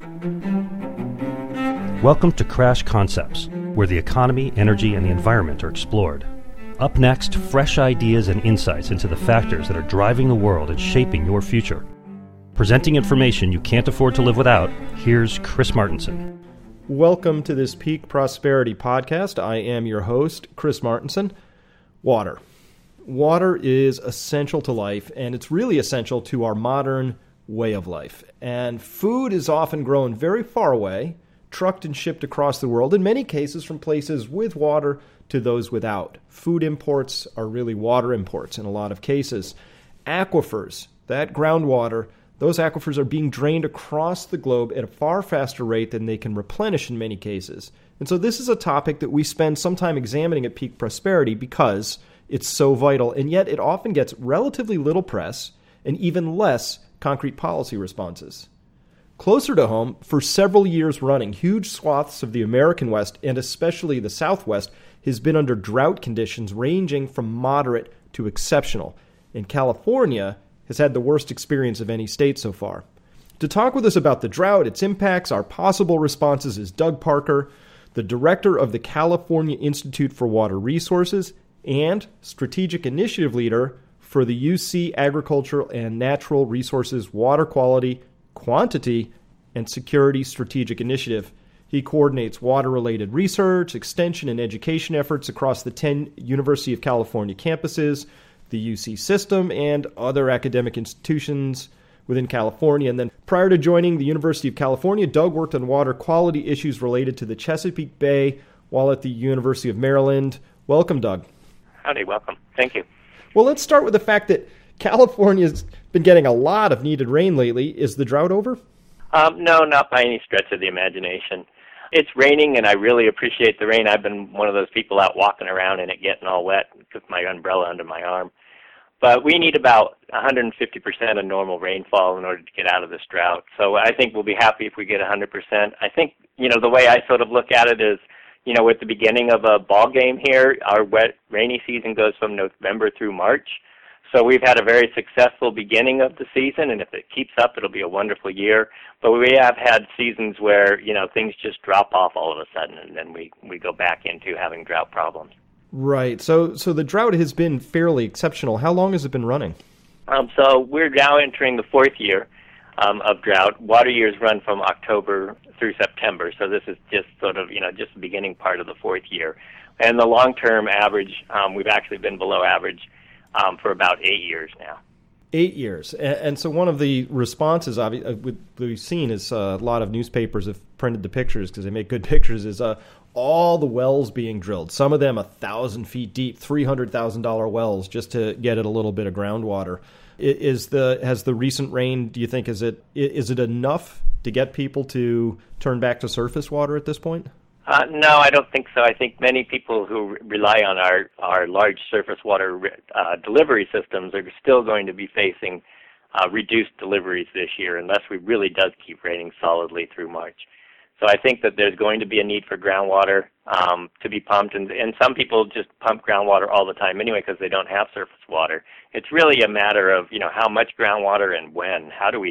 Welcome to Crash Concepts, where the economy, energy, and the environment are explored. Up next, fresh ideas and insights into the factors that are driving the world and shaping your future. Presenting information you can't afford to live without, here's Chris Martenson. Welcome to this Peak Prosperity podcast. I am your host, Chris Martenson. Water. Water is essential to life, and it's really essential to our modern way of life. And food is often grown very far away, trucked and shipped across the world, in many cases from places with water to those without. Food imports are really water imports in a lot of cases. Aquifers, that groundwater, those aquifers are being drained across the globe at a far faster rate than they can replenish in many cases. And so this is a topic that we spend some time examining at Peak Prosperity because it's so vital, and yet it often gets relatively little press and even less concrete policy responses. Closer to home, for several years running, huge swaths of the American West, and especially the Southwest, has been under drought conditions ranging from moderate to exceptional. And California has had the worst experience of any state so far. To talk with us about the drought, its impacts, our possible responses is Doug Parker, the director of the California Institute for Water Resources and strategic initiative leader for the UC Agricultural and Natural Resources Water Quality, Quantity, and Security Strategic Initiative. He coordinates water-related research, extension, and education efforts across the 10 University of California campuses, the UC system, and other academic institutions within California. And then prior to joining the University of California, Doug worked on water quality issues related to the Chesapeake Bay while at the University of Maryland. Welcome, Doug. Howdy, welcome. Thank you. Well, let's start with the fact that California's been getting a lot of needed rain lately. Is the drought over? No, not by any stretch of the imagination. It's raining, and I really appreciate the rain. I've been one of those people out walking around in it getting all wet with my umbrella under my arm. But we need about 150% of normal rainfall in order to get out of this drought. So I think we'll be happy if we get 100%. I think, the way I sort of look at it is, at the beginning of a ball game here, our wet, rainy season goes from November through March. So we've had a very successful beginning of the season, and if it keeps up, it'll be a wonderful year. But we have had seasons where, things just drop off all of a sudden, and then we go back into having drought problems. Right. So the drought has been fairly exceptional. How long has it been running? So we're now entering the fourth year of drought. Water years run from October through September, so this is just sort of, just the beginning part of the fourth year. And the long-term average, we've actually been below average for about 8 years now. 8 years. And so one of the responses we've seen is a lot of newspapers have printed the pictures because they make good pictures, is all the wells being drilled, some of them 1,000 feet deep, $300,000 wells just to get at a little bit of groundwater. Has the recent rain, do you think, is it enough to get people to turn back to surface water at this point? No, I don't think so. I think many people who rely on our large surface water delivery systems are still going to be facing reduced deliveries this year unless we really does keep raining solidly through March. So I think that there's going to be a need for groundwater to be pumped, and some people just pump groundwater all the time anyway because they don't have surface water. It's really a matter of how much groundwater and when. How do we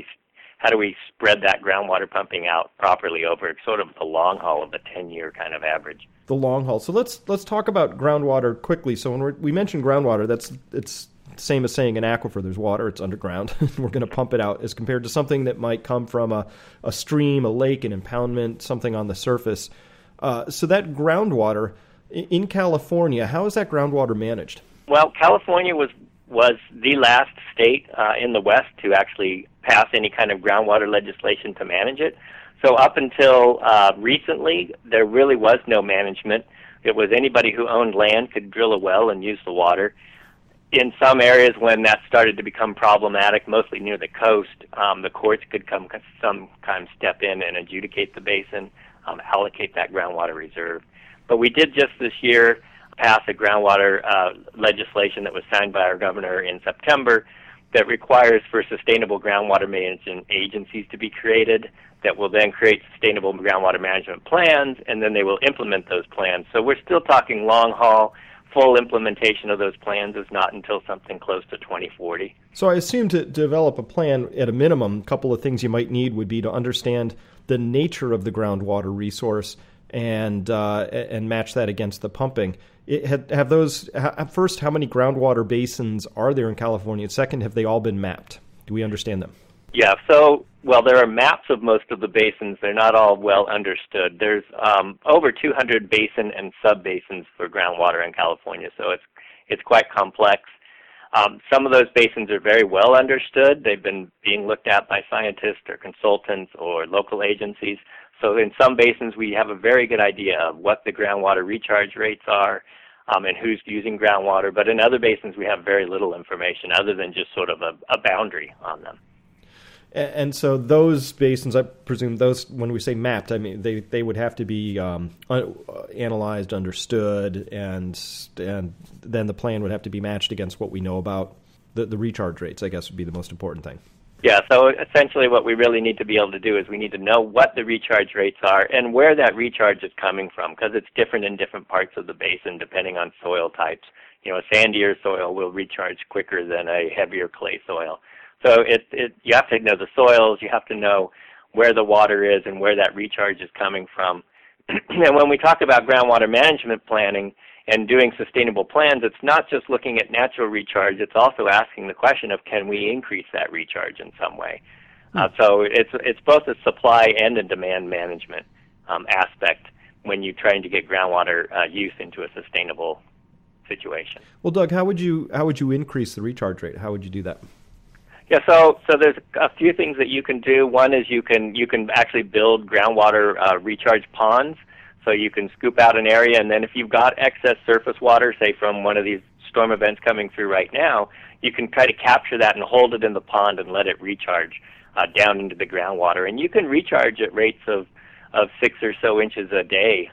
spread that groundwater pumping out properly over sort of the long haul of the 10-year kind of average? The long haul. So let's talk about groundwater quickly. So when we mention groundwater, it's the same as saying an aquifer. There's water, it's underground. We're going to pump it out as compared to something that might come from a stream, a lake, an impoundment, something on the surface. So that groundwater in California, how is that groundwater managed? Well, California was the last state in the West to actually pass any kind of groundwater legislation to manage it. So up until recently, there really was no management. It was anybody who owned land could drill a well and use the water. In some areas when that started to become problematic, mostly near the coast, the courts could sometimes step in and adjudicate the basin, allocate that groundwater reserve. But we did just this year pass a groundwater legislation that was signed by our governor in September that requires for sustainable groundwater management agencies to be created that will then create sustainable groundwater management plans, and then they will implement those plans. So we're still talking long haul full implementation of those plans is not until something close to 2040. So I assume to develop a plan, at a minimum, a couple of things you might need would be to understand the nature of the groundwater resource and match that against the pumping. First, how many groundwater basins are there in California? Second, have they all been mapped? Do we understand them? Yeah, so, well, there are maps of most of the basins. They're not all well understood. There's over 200 basin and sub-basins for groundwater in California, so it's quite complex. Some of those basins are very well understood. They've been being looked at by scientists or consultants or local agencies. So in some basins, we have a very good idea of what the groundwater recharge rates are and who's using groundwater. But in other basins, we have very little information other than just sort of a boundary on them. And so those basins, I presume those, when we say mapped, I mean they would have to be analyzed, understood, and then the plan would have to be matched against what we know about the recharge rates, I guess would be the most important thing. Yeah, so essentially what we really need to be able to do is we need to know what the recharge rates are and where that recharge is coming from, because it's different in different parts of the basin depending on soil types. You know, a sandier soil will recharge quicker than a heavier clay soil. So you have to know the soils, you have to know where the water is and where that recharge is coming from. And when we talk about groundwater management planning and doing sustainable plans, it's not just looking at natural recharge, it's also asking the question of can we increase that recharge in some way. So it's both a supply and a demand management aspect when you're trying to get groundwater use into a sustainable situation. Well, Doug, how would you increase the recharge rate? How would you do that? Yeah, so there's a few things that you can do. One is you can actually build groundwater recharge ponds. So you can scoop out an area, and then if you've got excess surface water, say from one of these storm events coming through right now, you can try to capture that and hold it in the pond and let it recharge down into the groundwater. And you can recharge at rates of 6 or so inches a day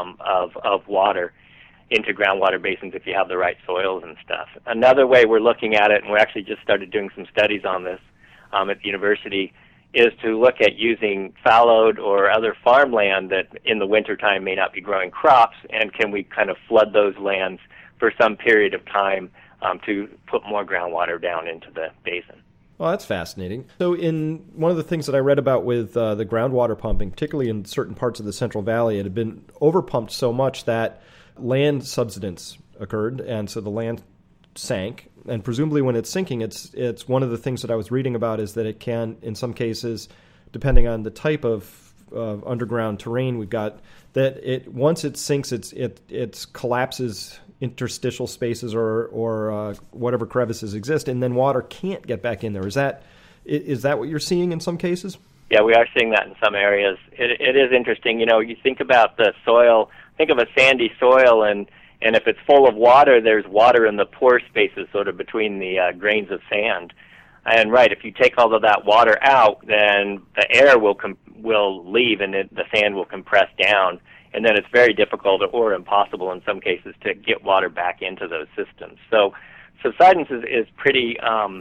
of water into groundwater basins if you have the right soils and stuff. Another way we're looking at it, and we actually just started doing some studies on this at the university, is to look at using fallowed or other farmland that in the wintertime may not be growing crops, and can we kind of flood those lands for some period of time to put more groundwater down into the basin. Well, that's fascinating. So in one of the things that I read about with the groundwater pumping, particularly in certain parts of the Central Valley, it had been overpumped so much that land subsidence occurred, and so the land sank. And presumably when it's sinking, it's one of the things that I was reading about is that it can, in some cases, depending on the type of underground terrain we've got, that once it sinks, it collapses interstitial spaces or whatever crevices exist, and then water can't get back in there. Is that what you're seeing in some cases? Yeah, we are seeing that in some areas. It is interesting. You know, you think about the soil, think of a sandy soil, and if it's full of water, there's water in the pore spaces sort of between the grains of sand. And right, if you take all of that water out, then the air will leave and the sand will compress down. And then it's very difficult or impossible in some cases to get water back into those systems. So subsidence is pretty,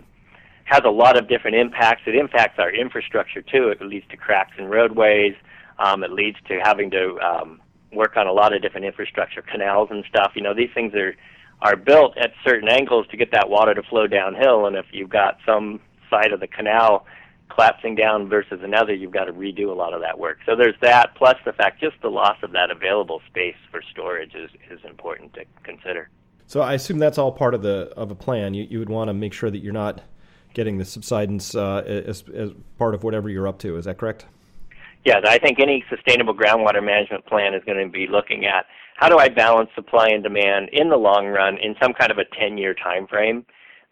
has a lot of different impacts. It impacts our infrastructure too. It leads to cracks in roadways. It leads to having to work on a lot of different infrastructure, canals and stuff. You know, these things are built at certain angles to get that water to flow downhill, and if you've got some side of the canal collapsing down versus another, you've got to redo a lot of that work. So there's that, plus the fact just the loss of that available space for storage is important to consider. So I assume that's all part of a plan. You would want to make sure that you're not getting the subsidence as part of whatever you're up to. Is that correct? Yeah, I think any sustainable groundwater management plan is going to be looking at how do I balance supply and demand in the long run in some kind of a 10-year time frame,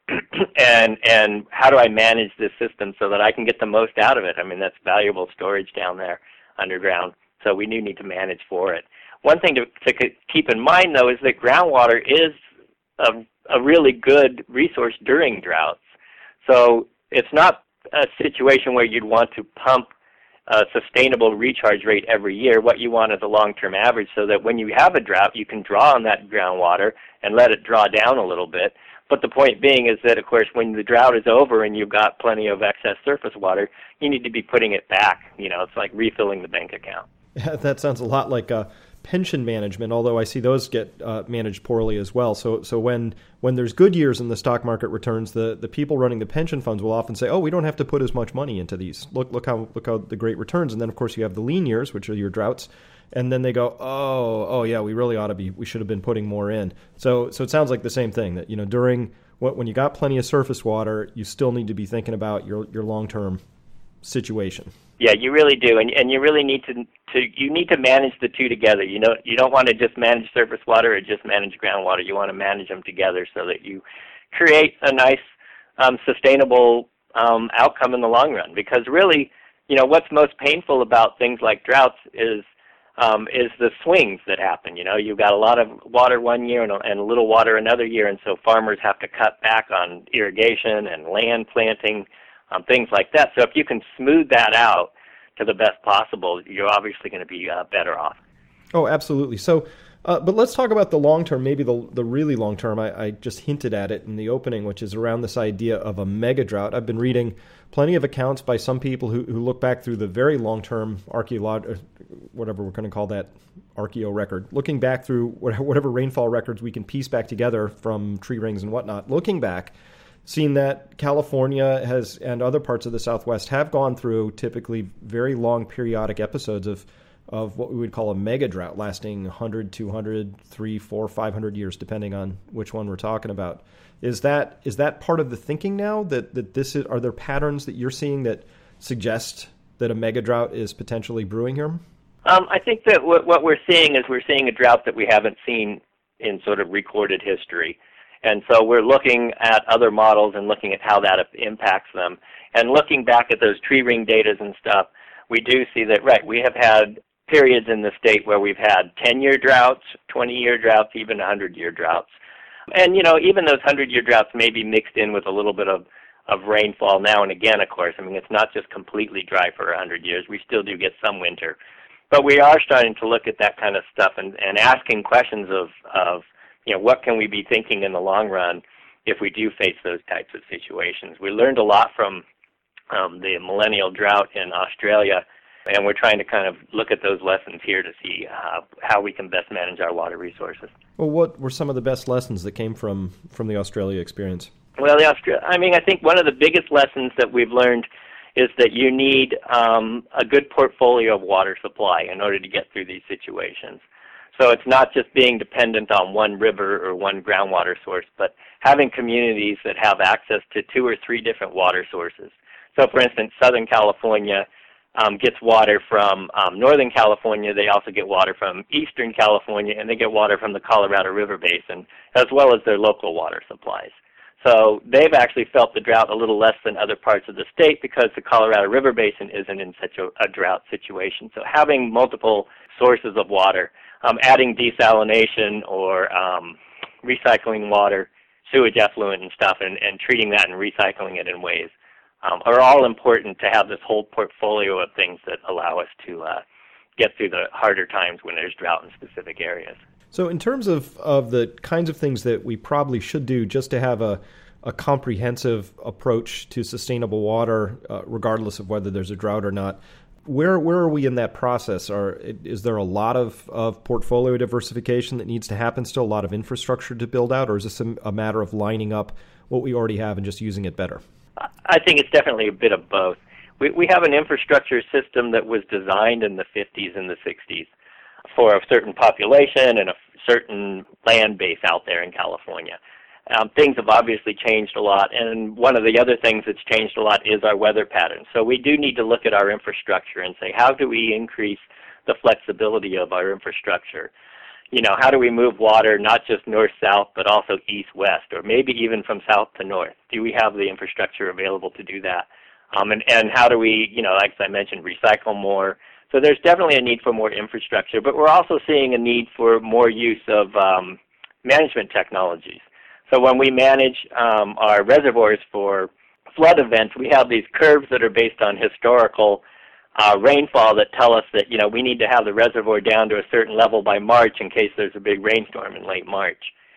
and how do I manage this system so that I can get the most out of it? I mean, that's valuable storage down there underground, so we do need to manage for it. One thing to keep in mind, though, is that groundwater is a really good resource during droughts. So it's not a situation where you'd want to pump a sustainable recharge rate every year. What you want is a long-term average so that when you have a drought, you can draw on that groundwater and let it draw down a little bit. But the point being is that, of course, when the drought is over and you've got plenty of excess surface water, you need to be putting it back. You know, it's like refilling the bank account. Yeah, that sounds a lot like pension management, although I see those get managed poorly as well. So when there's good years and the stock market returns, the people running the pension funds will often say, "Oh, we don't have to put as much money into these. Look how the great returns." And then of course you have the lean years, which are your droughts, and then they go, "Oh yeah, we should have been putting more in." So it sounds like the same thing, that during when you got plenty of surface water, you still need to be thinking about your long-term situation. Yeah, you really do, and you really need to manage the two together. You don't want to just manage surface water or just manage groundwater. You want to manage them together so that you create a nice, sustainable outcome in the long run. Because really, what's most painful about things like droughts is the swings that happen. You've got a lot of water one year and a little water another year, and so farmers have to cut back on irrigation and land planting. Things like that. So if you can smooth that out to the best possible, you're obviously going to be better off. Oh, absolutely. So, but let's talk about the long term, maybe the really long term. I just hinted at it in the opening, which is around this idea of a mega drought. I've been reading plenty of accounts by some people who look back through the very long term whatever we're going to call that, archaeo record, looking back through whatever rainfall records we can piece back together from tree rings and whatnot, looking back, seen that California and other parts of the Southwest have gone through typically very long periodic episodes of what we would call a mega drought, lasting 100, 200, 300, 400, 500 years, depending on which one we're talking about. Is that part of the thinking now, that are there patterns that you're seeing that suggest that a mega drought is potentially brewing here? I think that what we're seeing is a drought that we haven't seen in sort of recorded history. And so we're looking at other models and looking at how that impacts them. And looking back at those tree ring data and stuff, we do see that, right, we have had periods in the state where we've had 10-year droughts, 20-year droughts, even 100-year droughts. And, even those 100-year droughts may be mixed in with a little bit of rainfall now and again, of course. I mean, it's not just completely dry for 100 years. We still do get some winter. But we are starting to look at that kind of stuff and asking questions of what can we be thinking in the long run if we do face those types of situations. We learned a lot from the millennial drought in Australia, and we're trying to kind of look at those lessons here to see how we can best manage our water resources. Well, what were some of the best lessons that came from the Australia experience? Well, I think one of the biggest lessons that we've learned is that you need a good portfolio of water supply in order to get through these situations. So it's not just being dependent on one river or one groundwater source, but having communities that have access to 2 or 3 different water sources. So, for instance, Southern California gets water from Northern California. They also get water from Eastern California, and they get water from the Colorado River Basin, as well as their local water supplies. So they've actually felt the drought a little less than other parts of the state because the Colorado River Basin isn't in such a drought situation. So having multiple sources of water, adding desalination or recycling water, sewage effluent and stuff, and treating that and recycling it in ways are all important to have this whole portfolio of things that allow us to get through the harder times when there's drought in specific areas. So in terms of the kinds of things that we probably should do just to have a comprehensive approach to sustainable water, regardless of whether there's a drought or not, where are we in that process? Is there a lot of portfolio diversification that needs to happen still, a lot of infrastructure to build out, or is this a matter of lining up what we already have and just using it better? I think it's definitely a bit of both. We have an infrastructure system that was designed in the 50s and the 60s for a certain population and a certain land base out there in California. Things have obviously changed a lot, and one of the other things that's changed a lot is our weather patterns. So we do need to look at our infrastructure and say, how do we increase the flexibility of our infrastructure? How do we move water not just north-south, but also east-west, or maybe even from south to north? Do we have the infrastructure available to do that? And how do we, like I mentioned, recycle more? So there's definitely a need for more infrastructure, but we're also seeing a need for more use of management technologies. So when we manage our reservoirs for flood events, we have these curves that are based on historical rainfall that tell us that, we need to have the reservoir down to a certain level by March in case there's a big rainstorm in late March.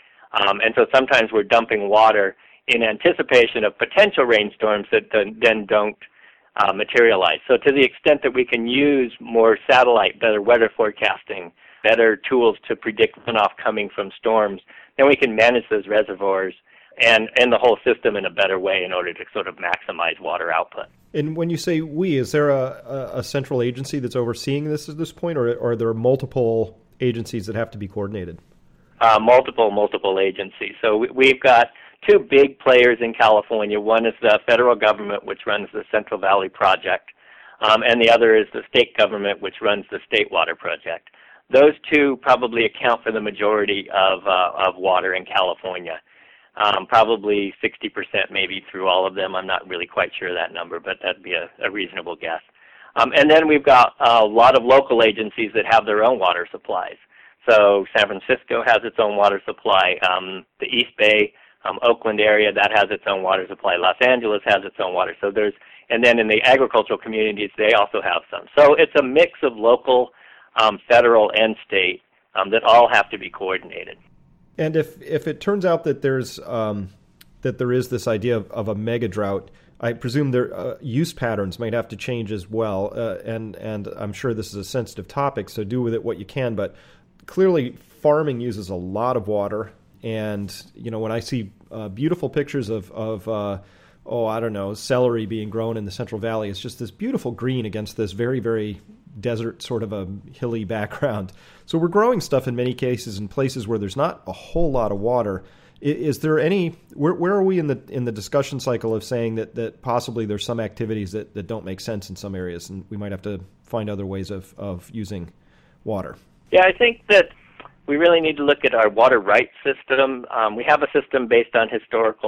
And so sometimes we're dumping water in anticipation of potential rainstorms that then don't materialize. So to the extent that we can use more satellite, better weather forecasting, better tools to predict runoff coming from storms, then we can manage those reservoirs and the whole system in a better way in order to sort of maximize water output. And when you say we, is there a central agency that's overseeing this at this point, or are there multiple agencies that have to be coordinated? Multiple agencies. So we've got two big players in California. One is the federal government, which runs the Central Valley Project, and the other is the state government, which runs the State Water Project. Those two probably account for the majority of water in California. Probably 60% maybe through all of them. I'm not really quite sure of that number, but that'd be a reasonable guess. And then we've got a lot of local agencies that have their own water supplies. So San Francisco has its own water supply. The East Bay, Oakland area, that has its own water supply. Los Angeles has its own water. So and then in the agricultural communities, they also have some. So it's a mix of local, federal, and state that all have to be coordinated. And if it turns out that there is this idea of a mega drought, I presume their use patterns might have to change as well. And I'm sure this is a sensitive topic, so do with it what you can. But clearly, farming uses a lot of water. And when I see beautiful pictures of celery being grown in the Central Valley, it's just this beautiful green against this very, very desert sort of a hilly background. So we're growing stuff in many cases in places where there's not a whole lot of water. Is there any, where are we in the discussion cycle of saying that possibly there's some activities that don't make sense in some areas and we might have to find other ways of using water? Yeah, I think that we really need to look at our water rights system. We have a system based on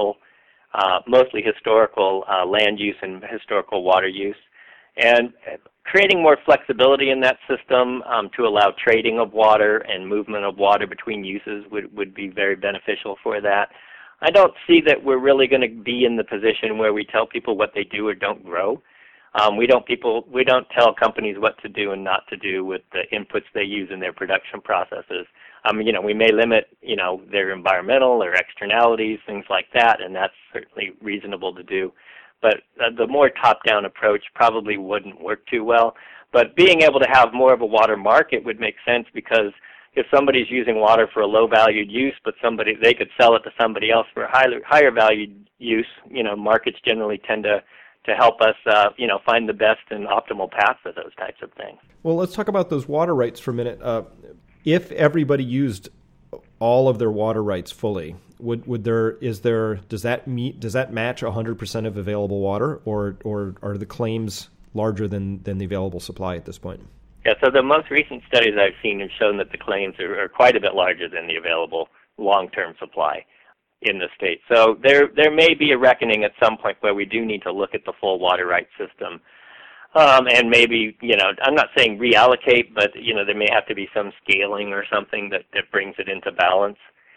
mostly historical land use and historical water use. And creating more flexibility in that system to allow trading of water and movement of water between uses would be very beneficial for that. I don't see that we're really going to be in the position where we tell people what they do or don't grow. We don't tell companies what to do and not to do with the inputs they use in their production processes. We may limit, their environmental or externalities, things like that, and that's certainly reasonable to do. But the more top-down approach probably wouldn't work too well. But being able to have more of a water market would make sense, because if somebody's using water for a low-valued use, but they could sell it to somebody else for a higher valued use, markets generally tend to help us, find the best and optimal path for those types of things. Well, let's talk about those water rights for a minute. If everybody used all of their water rights fully, does that match 100% of available water, or are the claims larger than the available supply at this point? Yeah, so the most recent studies I've seen have shown that the claims are quite a bit larger than the available long-term supply in the state. So there may be a reckoning at some point where we do need to look at the full water rights system. And maybe, I'm not saying reallocate, but, there may have to be some scaling or something that brings it into balance.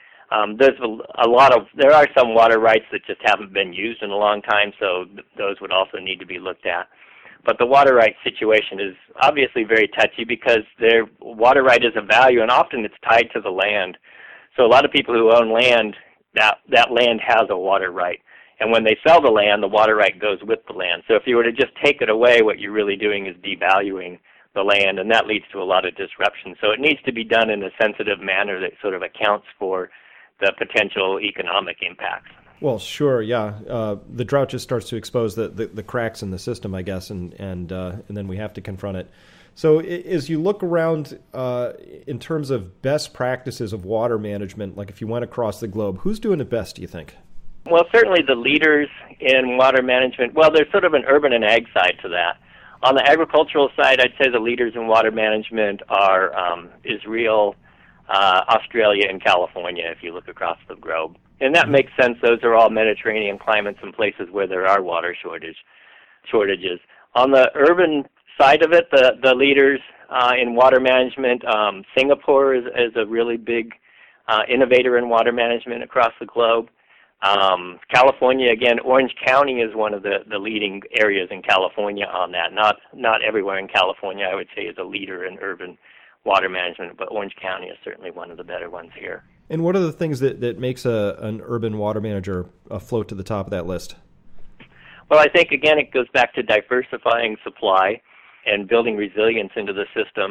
There are some water rights that just haven't been used in a long time, so those would also need to be looked at. But the water rights situation is obviously very touchy, because their water right is a value, and often it's tied to the land. So a lot of people who own land, that land has a water right. And when they sell the land, the water right goes with the land. So if you were to just take it away, what you're really doing is devaluing the land, and that leads to a lot of disruption. So it needs to be done in a sensitive manner that sort of accounts for the potential economic impacts. Well, sure, yeah. The drought just starts to expose the cracks in the system, I guess, and then we have to confront it. So as you look around in terms of best practices of water management, like if you went across the globe, who's doing it best, do you think? Well, certainly the leaders in water management, there's sort of an urban and ag side to that. On the agricultural side, I'd say the leaders in water management are Israel, Australia, and California, if you look across the globe. And that makes sense. Those are all Mediterranean climates and places where there are water shortages. On the urban side of it, the leaders in water management, Singapore is a really big innovator in water management across the globe. California, again, Orange County is one of the leading areas in California on that. Not everywhere in California, I would say, is a leader in urban water management, but Orange County is certainly one of the better ones here. And what are the things that makes an urban water manager float to the top of that list? Well, I think, again, it goes back to diversifying supply and building resilience into the system.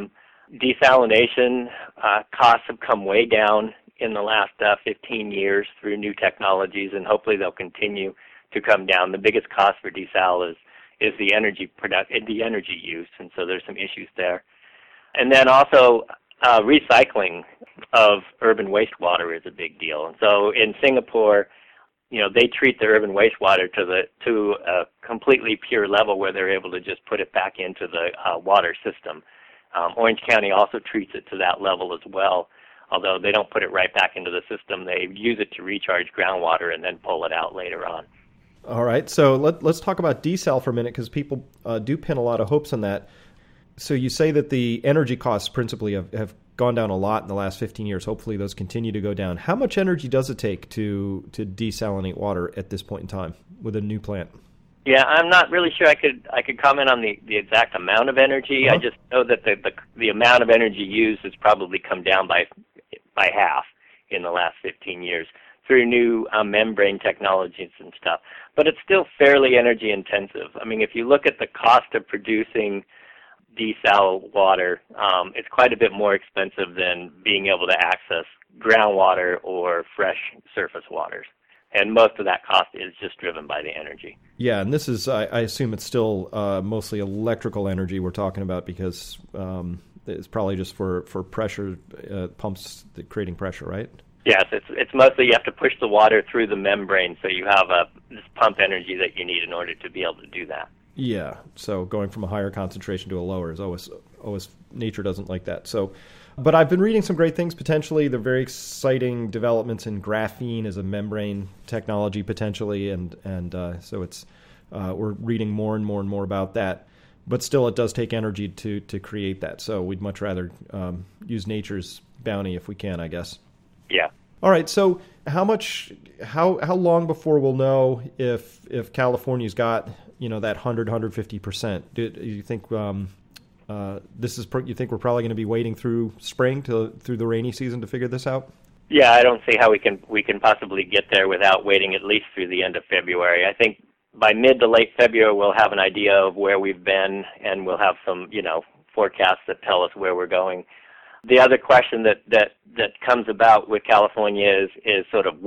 desalination costs have come way down in the last 15 years through new technologies, and hopefully they'll continue to come down. The biggest cost for desal is the energy use, and so there's some issues there. And then also recycling of urban wastewater is a big deal. And so in Singapore, they treat the urban wastewater to a completely pure level where they're able to just put it back into the water system. Orange County also treats it to that level as well, although they don't put it right back into the system. They use it to recharge groundwater and then pull it out later on. All right, so let's talk about desal for a minute, because people do pin a lot of hopes on that. So you say that the energy costs principally have gone down a lot in the last 15 years. Hopefully those continue to go down. How much energy does it take to desalinate water at this point in time with a new plant? Yeah, I'm not really sure I could comment on the exact amount of energy. Uh-huh. I just know that the amount of energy used has probably come down by half in the last 15 years through new membrane technologies and stuff. But it's still fairly energy intensive. I mean, if you look at the cost of producing desal water, it's quite a bit more expensive than being able to access groundwater or fresh surface waters. And most of that cost is just driven by the energy. Yeah, and this is, I assume it's still mostly electrical energy we're talking about, because it's probably just for pressure pumps creating pressure, right? Yes, it's mostly you have to push the water through the membrane, so you have this pump energy that you need in order to be able to do that. Yeah, so going from a higher concentration to a lower is always nature doesn't like that. So, but I've been reading some great things potentially. They're very exciting developments in graphene as a membrane technology potentially, and so it's we're reading more and more about that. But still, it does take energy to create that. So we'd much rather use nature's bounty if we can, I guess. Yeah. All right. So how long before we'll know if California's got that 150%? Do you think you think we're probably going to be waiting through spring through the rainy season to figure this out? Yeah, I don't see how we can possibly get there without waiting at least through the end of February. I think by mid to late February we'll have an idea of where we've been, and we'll have some forecasts that tell us where we're going. The other question that comes about with California is sort of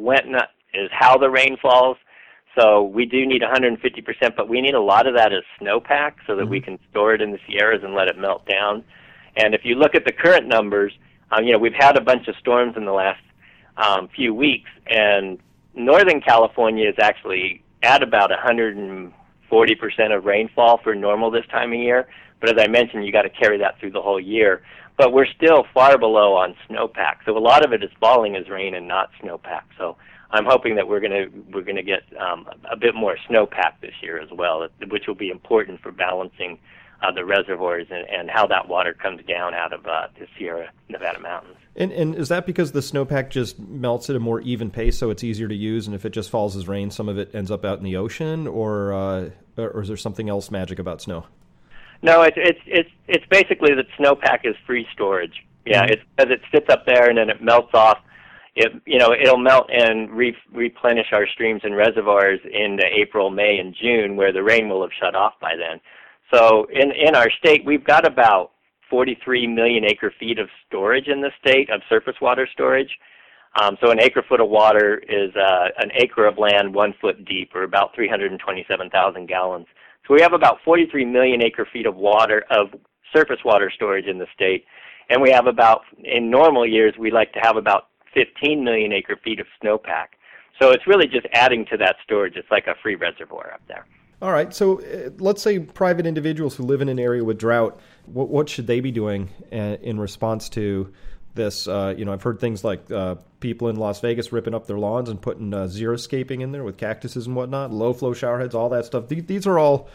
is how the rain falls. So we do need 150%, but we need a lot of that as snowpack so that we can store it in the Sierras and let it melt down. And if you look at the current numbers, we've had a bunch of storms in the last few weeks, and Northern California is actually at about 140% of rainfall for normal this time of year. But as I mentioned, you got to carry that through the whole year. But we're still far below on snowpack. So a lot of it is falling as rain and not snowpack. So I'm hoping that we're going to get a bit more snowpack this year as well, which will be important for balancing the reservoirs and how that water comes down out of the Sierra Nevada mountains. And is that because the snowpack just melts at a more even pace, so it's easier to use, and if it just falls as rain, some of it ends up out in the ocean, or is there something else magic about snow? No, it's basically that snowpack is free storage. Yeah, it's because it sits up there and then it melts off. It'll melt and replenish our streams and reservoirs into April, May, and June, where the rain will have shut off by then. So in our state, we've got about 43 million acre-feet of storage in the state, of surface water storage. So an acre-foot of water is an acre of land 1 foot deep, or about 327,000 gallons. So we have about 43 million acre-feet of water, of surface water storage in the state. And we have in normal years, we like to have about 15 million acre-feet of snowpack. So it's really just adding to that storage. It's like a free reservoir up there. All right. So let's say private individuals who live in an area with drought, what should they be doing in response to this? I've heard things like people in Las Vegas ripping up their lawns and putting xeriscaping in there with cactuses and whatnot, low-flow shower heads, all that stuff. These are all,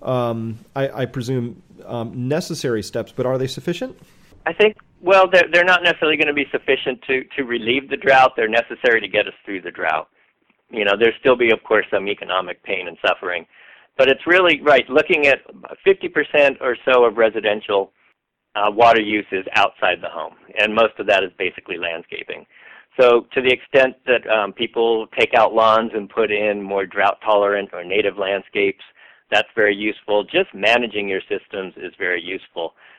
I presume, necessary steps, but are they sufficient? I think, well, they're not necessarily going to be sufficient to relieve the drought. They're necessary to get us through the drought. There'll still be, of course, some economic pain and suffering. But it's really, right, looking at 50% or so of residential water use is outside the home, and most of that is basically landscaping. So to the extent that people take out lawns and put in more drought-tolerant or native landscapes, that's very useful. Just managing your systems is very useful.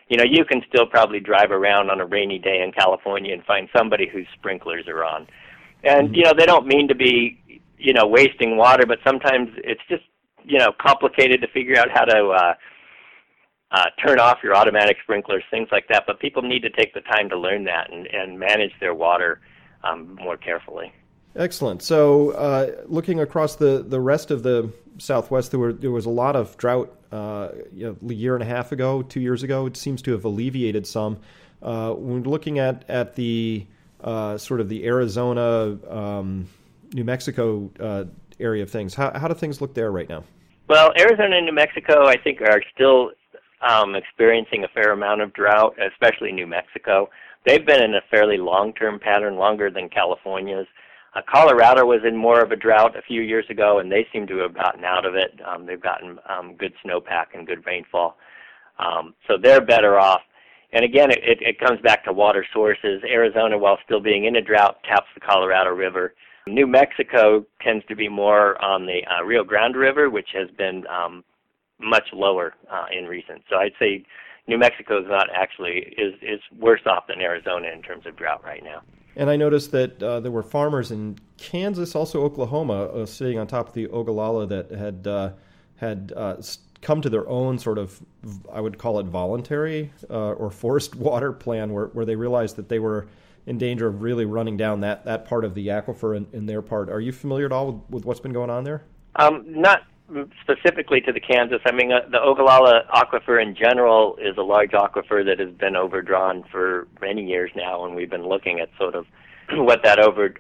you can still probably drive around on a rainy day in California and find somebody whose sprinklers are on. And, they don't mean to be, wasting water, but sometimes it's just, complicated to figure out how to turn off your automatic sprinklers, things like that. But people need to take the time to learn that and manage their water more carefully. Excellent. So looking across the rest of the Southwest, there was a lot of drought a year and a half ago, 2 years ago. It seems to have alleviated some. When looking at the sort of the Arizona, New Mexico area of things, how do things look there right now? Well, Arizona and New Mexico, I think, are still experiencing a fair amount of drought, especially New Mexico. They've been in a fairly long-term pattern, longer than California's. Colorado was in more of a drought a few years ago, and they seem to have gotten out of it. They've gotten good snowpack and good rainfall. So they're better off. And again, it comes back to water sources. Arizona, while still being in a drought, taps the Colorado River. New Mexico tends to be more on the Rio Grande River, which has been much lower in recent. So I'd say New Mexico is not actually is worse off than Arizona in terms of drought right now. And I noticed that there were farmers in Kansas, also Oklahoma, sitting on top of the Ogallala that had come to their own sort of, I would call it voluntary or forced water plan, where they realized that they were in danger of really running down that part of the aquifer in their part. Are you familiar at all with what's been going on there? Not specifically to the Kansas. I mean, the Ogallala aquifer in general is a large aquifer that has been overdrawn for many years now, and we've been looking at sort of what that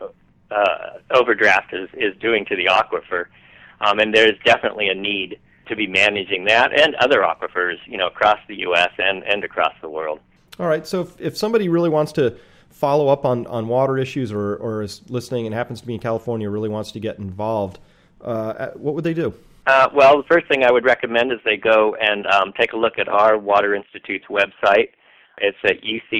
overdraft is doing to the aquifer. And there's definitely a need to be managing that and other aquifers, across the U.S. and across the world. All right. So if somebody really wants to follow up on water issues or is listening and happens to be in California, really wants to get involved, what would they do? Well, the first thing I would recommend is they go and take a look at our Water Institute's website. It's at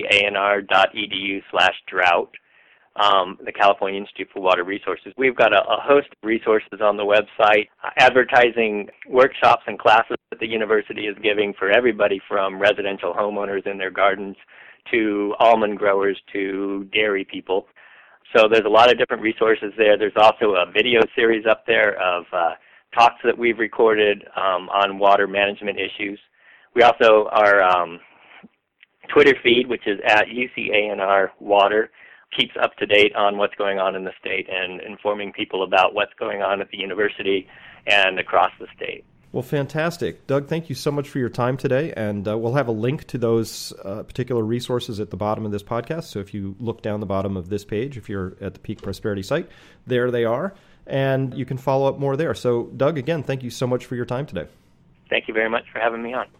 ucanr.edu/drought, the California Institute for Water Resources. We've got a host of resources on the website, advertising workshops and classes that the university is giving for everybody from residential homeowners in their gardens to almond growers to dairy people. So there's a lot of different resources there. There's also a video series up there of talks that we've recorded on water management issues. We also, our Twitter feed, which is at UCANR Water, keeps up to date on what's going on in the state and informing people about what's going on at the university and across the state. Well, fantastic. Doug, thank you so much for your time today, and we'll have a link to those particular resources at the bottom of this podcast. So if you look down the bottom of this page, if you're at the Peak Prosperity site, there they are, and you can follow up more there. So, Doug, again, thank you so much for your time today. Thank you very much for having me on.